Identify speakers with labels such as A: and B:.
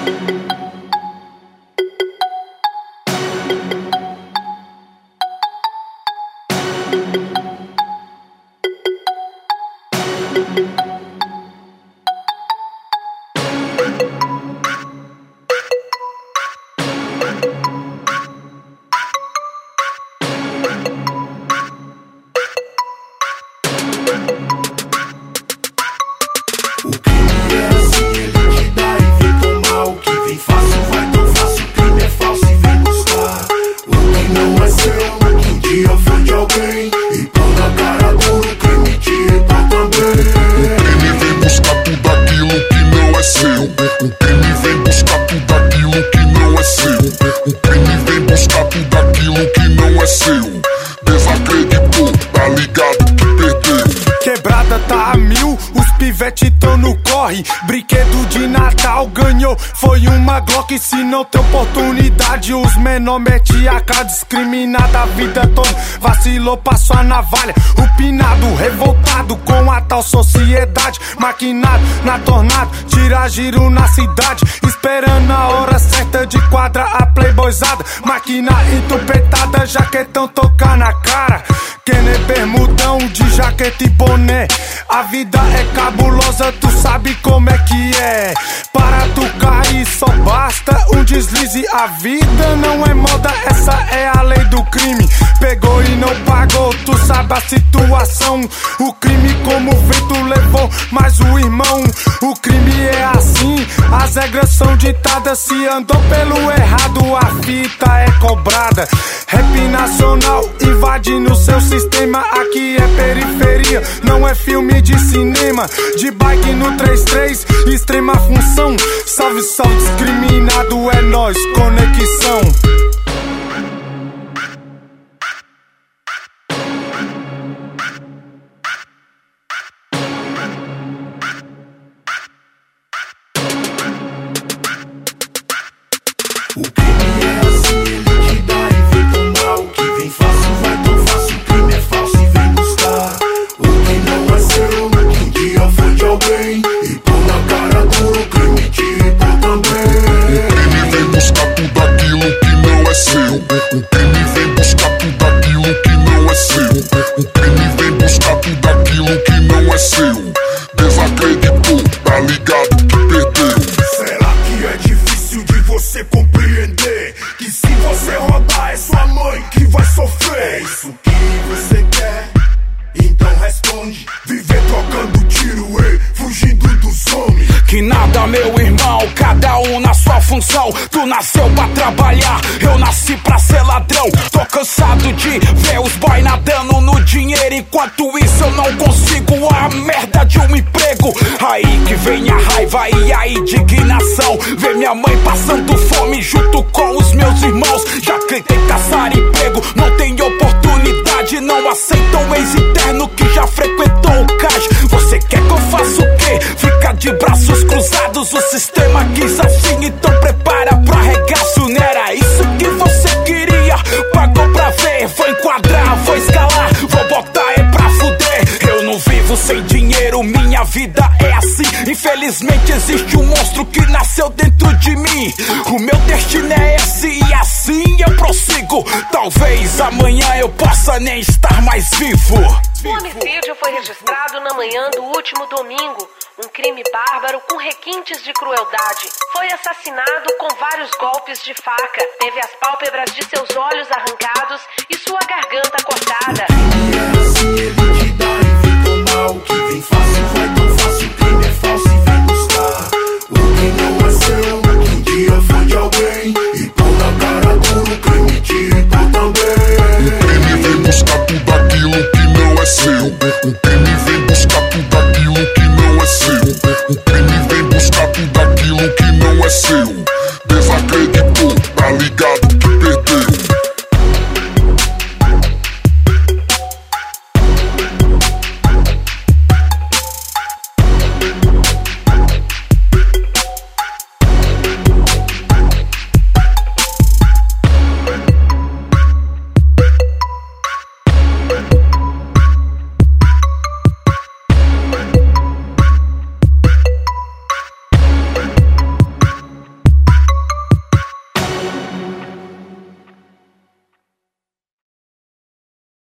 A: Desacreditou, tá ligado que perdeu.
B: Quebrada tá a mil, os pivete tão no corre. Brinquedo de Natal ganhou, foi uma Glock. Se não tem oportunidade, os menor mete a cara discriminada a vida toda. Vacilou, passou a navalha, o pinado revoltado com a tal sociedade. Maquinado na tornada, tira giro na cidade, esperando a hora certa de quadra a playboyzada. Máquina entupetada, jaquetão tocar na cara. Kenner bermudão de jaqueta e boné. A vida é cabulosa, tu sabe como é que é. Para tu cair só basta um deslize. A vida não é moda, essa é a lei do crime. Pegou e não pagou, tu sabe a situação. O crime como vento levou mais o irmão. O crime é assim, as regras são ditadas. Se andou pelo errado, a fita é cobrada. Rap nacional invadindo seu sistema. Aqui é periferia, não é filme de cinema. De bike no 33, extrema função. Salve, salve discriminado, é nóis, conexão.
C: O crime é assim, ele te dá e vem tomar. O que vem fácil vai tão fácil. O crime é falso e vem buscar. O que não é seu, que um dia foi de alguém. E pôr na cara dura, o crime te irritou também.
A: O crime vem buscar tudo aquilo que não é seu. O crime vem buscar tudo aquilo que não é seu. O crime vem buscar tudo aquilo que não é seu. Desacreditou, tá ligado que perdeu.
C: Será que é difícil de você compreender que se você rodar é sua mãe que vai sofrer? É isso que você quer? Então responde. Viver trocando tiro, ei, fugindo dos homens.
D: Que nada, meu irmão, cada um na sua função. Tu nasceu pra trabalhar, eu nasci pra ser ladrão. Tô cansado de ver os boy nadando no dinheiro, enquanto isso eu não consigo a merda de um emprego. Aí que vem a raiva e a indignação. Ver minha mãe passando fome junto com os meus irmãos. Já tentei caçar emprego, não tem oportunidade. Não aceitam um ex-interno que já frequentou o cais. Você quer que eu faça o quê? Fica de braços cruzados, o sistema quis assim. Então prepara pro arregaço, não era isso que você queria? Pagou pra ver, vou enquadrar, vou escalar, vou botar é pra fuder. Eu não vivo sem dinheiro, minha vida é assim. Infelizmente existe um monstro que nasceu dentro de mim. O meu destino é esse e assim eu prossigo. Talvez amanhã eu possa nem estar mais vivo.
E: O homicídio foi registrado na manhã do último domingo. Um crime bárbaro com requintes de crueldade. Foi assassinado com vários golpes de faca. Teve as pálpebras de seus olhos arrancados e sua garganta cortada.
C: O crime é assim, ele te dá e vem tomar. O que vem fácil vai tão fácil. O crime é falso e vem buscar. O que não é seu, que um dia foi de alguém. E pôr na cara dura, o crime te irritou também.
A: O crime vem buscar tudo aquilo que não é seu. O crime vem buscar tudo aquilo que não é seu. O crime vem buscar tudo aquilo que não é seu.